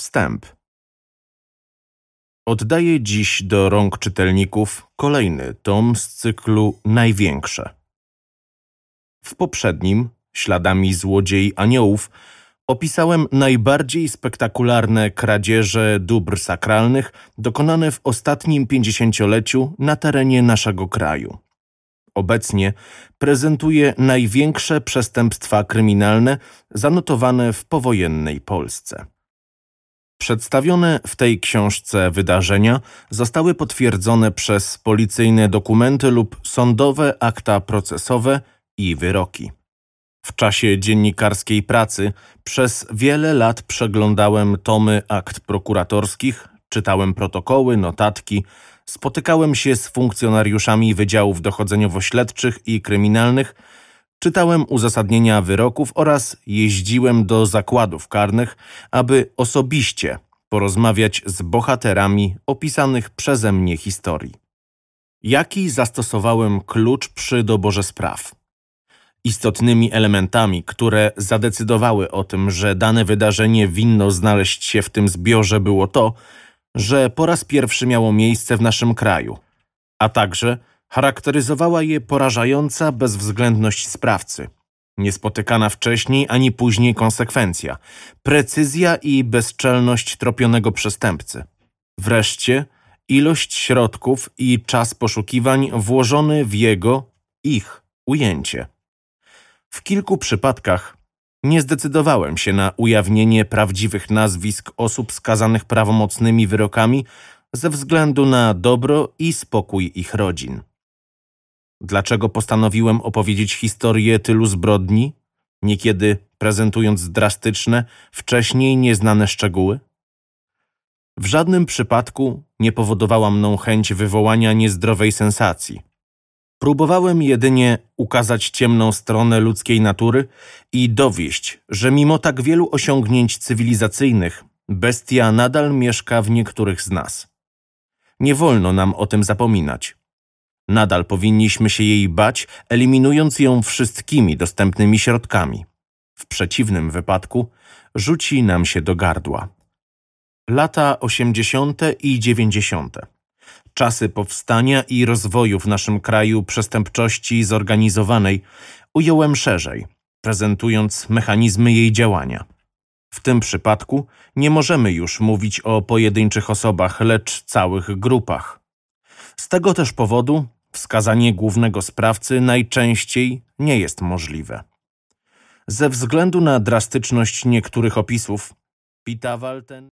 Wstęp. Oddaję dziś do rąk czytelników kolejny tom z cyklu Największe. W poprzednim, Śladami złodziei aniołów, opisałem najbardziej spektakularne kradzieże dóbr sakralnych dokonane w ostatnim 50-leciu na terenie naszego kraju. Obecnie prezentuję największe przestępstwa kryminalne zanotowane w powojennej Polsce. Przedstawione w tej książce wydarzenia zostały potwierdzone przez policyjne dokumenty lub sądowe akta procesowe i wyroki. W czasie dziennikarskiej pracy przez wiele lat przeglądałem tomy akt prokuratorskich, czytałem protokoły, notatki, spotykałem się z funkcjonariuszami wydziałów dochodzeniowo-śledczych i kryminalnych, czytałem uzasadnienia wyroków oraz jeździłem do zakładów karnych, aby osobiście porozmawiać z bohaterami opisanych przeze mnie historii. Jaki zastosowałem klucz przy doborze spraw? Istotnymi elementami, które zadecydowały o tym, że dane wydarzenie winno znaleźć się w tym zbiorze, było to, że po raz pierwszy miało miejsce w naszym kraju, a także charakteryzowała je porażająca bezwzględność sprawcy, niespotykana wcześniej ani później konsekwencja, precyzja i bezczelność tropionego przestępcy. Wreszcie ilość środków i czas poszukiwań włożony w ich ujęcie. W kilku przypadkach nie zdecydowałem się na ujawnienie prawdziwych nazwisk osób skazanych prawomocnymi wyrokami ze względu na dobro i spokój ich rodzin. Dlaczego postanowiłem opowiedzieć historię tylu zbrodni, niekiedy prezentując drastyczne, wcześniej nieznane szczegóły? W żadnym przypadku nie powodowała mną chęć wywołania niezdrowej sensacji. Próbowałem jedynie ukazać ciemną stronę ludzkiej natury i dowieść, że mimo tak wielu osiągnięć cywilizacyjnych, bestia nadal mieszka w niektórych z nas. Nie wolno nam o tym zapominać. Nadal powinniśmy się jej bać, eliminując ją wszystkimi dostępnymi środkami. W przeciwnym wypadku rzuci nam się do gardła. Lata 80. i 90. Czasy powstania i rozwoju w naszym kraju przestępczości zorganizowanej ująłem szerzej, prezentując mechanizmy jej działania. W tym przypadku nie możemy już mówić o pojedynczych osobach, lecz całych grupach. Z tego też powodu wskazanie głównego sprawcy najczęściej nie jest możliwe. Ze względu na drastyczność niektórych opisów, Pitawal ten